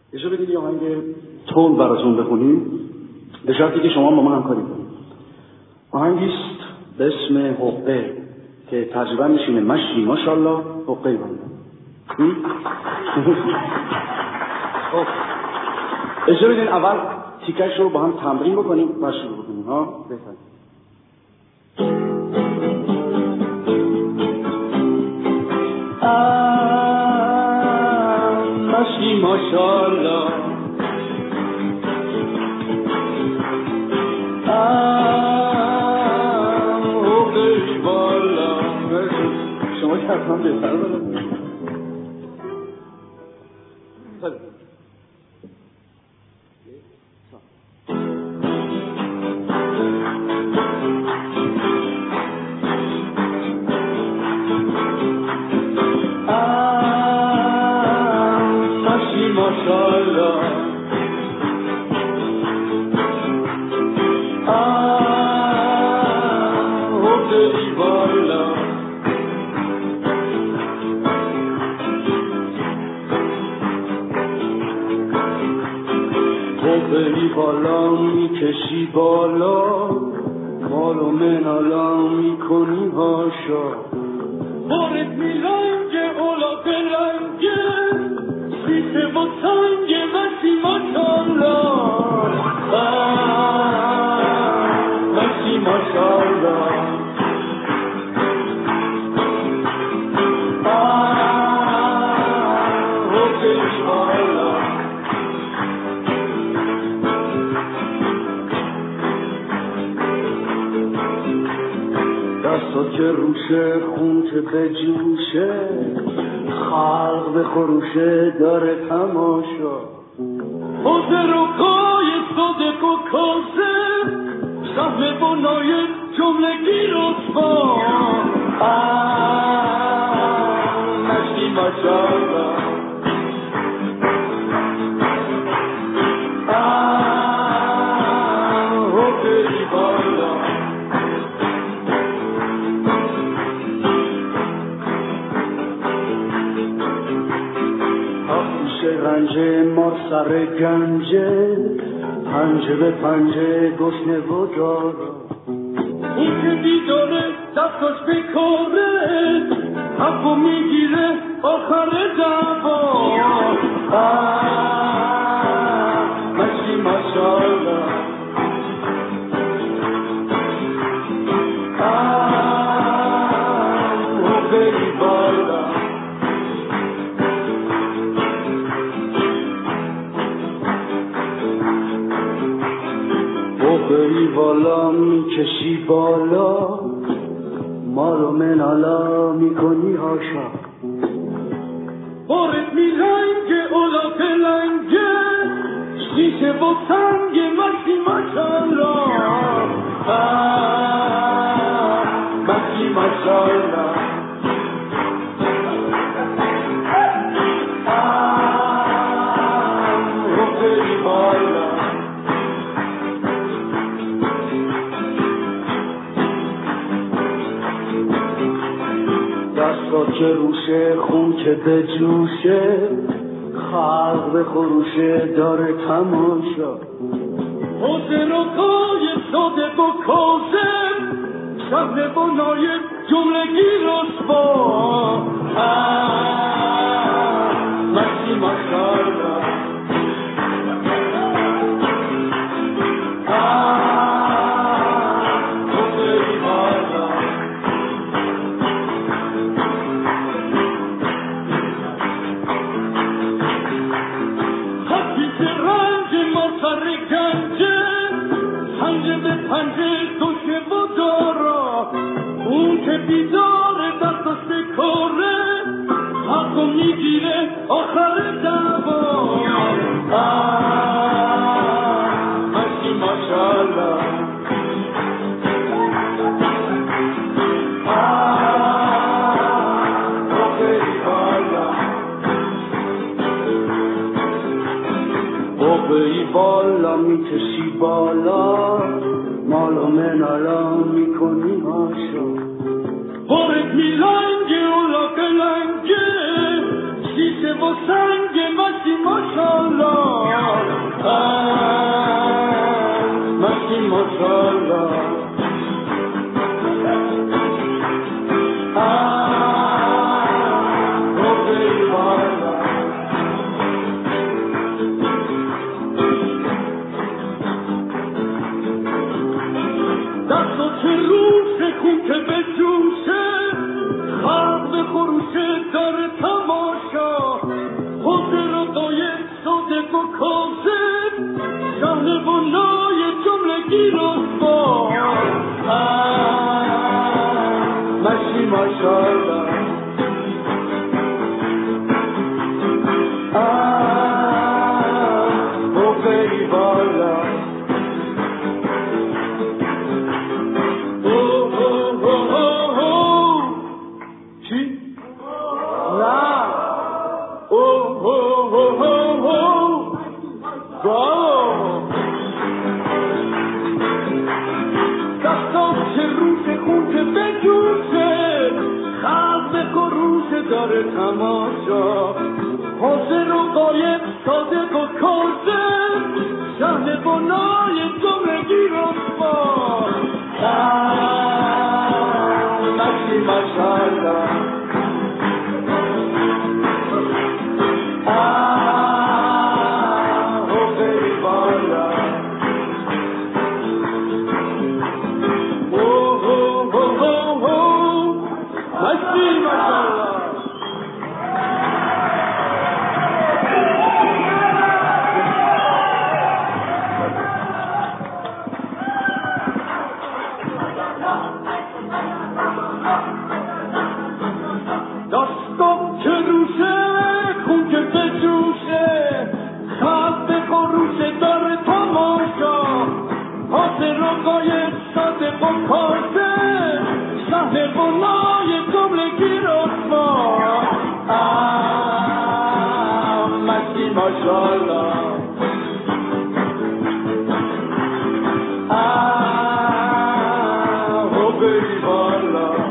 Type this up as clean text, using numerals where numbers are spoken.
اجازه بدید یه آهنگ تون براتون بخونیم به شرطی که شما با ما همکاری کنید. آهنگی است به اسم حقه که ترجمه میشینه مشی ماشاءالله حقه بنده. خب اجازه بدید اول تیکش رو با هم تمرین بکنیم و شروع بکنیم ها. بهتره. مشی ماشاءالله حقی بالا. شما که حتما بهتر بلد. بری بالا میکشی بالا مال و منالا میکنی هاشا بارت میلنگه اولا بلنگه سیسه با تنگه وسی ماشالله وسی ماشالله دستا که روشه خون که به جوشه خلق به خروشه داره تماشا حاضر و کای صادق و کاسه صحب بنای جملگی رسوا مشتی ماشالله حقی بالا رنجه ما سر گنجه پنجه به پنجه گشنه و داره این که بیداره دستاش بکاره حقو میگیره آخر دعوا مشی ماشالله حقی بالا بری بالا میکشی بالا ما رو منالا میکنی هاشا بارت میلنگه اولا بلنگه شیشه با تنگه مشی ماشالله مشی ماشالله حقی بالا دستا که روشه خون که به جوشه خلق به خروشه داره تماشا حسن و کای صادق و کاسم شهر بنای جملگی رسوا مشتی ماشالله بیداره دستاش بکاره حقو میگیره آخر دعوا مشی ماشالله حقی بالا حقی بالا میکشی بالا مال و منالا میکنی هاشا بارت میلنگه اولا بلنگه سیسه شیشه و سنگ مشتی ماشالله مشتی ماشالله دست و چه روز خون که به جوشه خلق به خروشه داره تماشا حوزه رو دایه ساده و کازه شهر بنای جمله گیرسبا مشی ماشالله حوزه بالا داره تماشا حاضر و قایب ساده و کازه شهر بنای جمله گیرسبا مشی ماشالله حوزه بالا مشی ماشالله دستم که روشه خون که به جوشه خلق به خروشه داره تماشا حاضر و قایب ساده و کازه شهر بنای جمله گیرسبا مشی ماشالله حوزه بالا